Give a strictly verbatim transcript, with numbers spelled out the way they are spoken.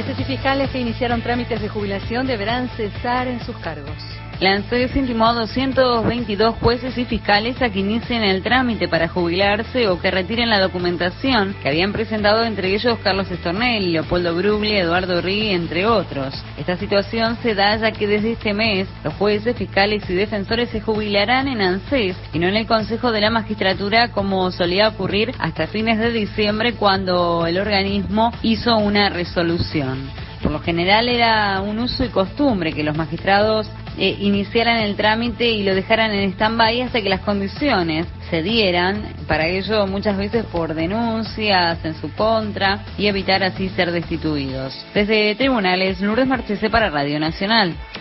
Jueces y fiscales que iniciaron trámites de jubilación deberán cesar en sus cargos. La ANSES intimó a doscientos veintidós jueces y fiscales a que inicien el trámite para jubilarse o que retiren la documentación que habían presentado, entre ellos Carlos Estornelli, Leopoldo Brugli, Eduardo Rigui, entre otros. Esta situación se da ya que desde este mes los jueces, fiscales y defensores se jubilarán en ANSES y no en el Consejo de la Magistratura, como solía ocurrir hasta fines de diciembre, cuando el organismo hizo una resolución. Por lo general era un uso y costumbre que los magistrados eh, iniciaran el trámite y lo dejaran en stand-by hasta que las condiciones se dieran, para ello muchas veces por denuncias en su contra, y evitar así ser destituidos. Desde Tribunales, Lourdes Marchese para Radio Nacional.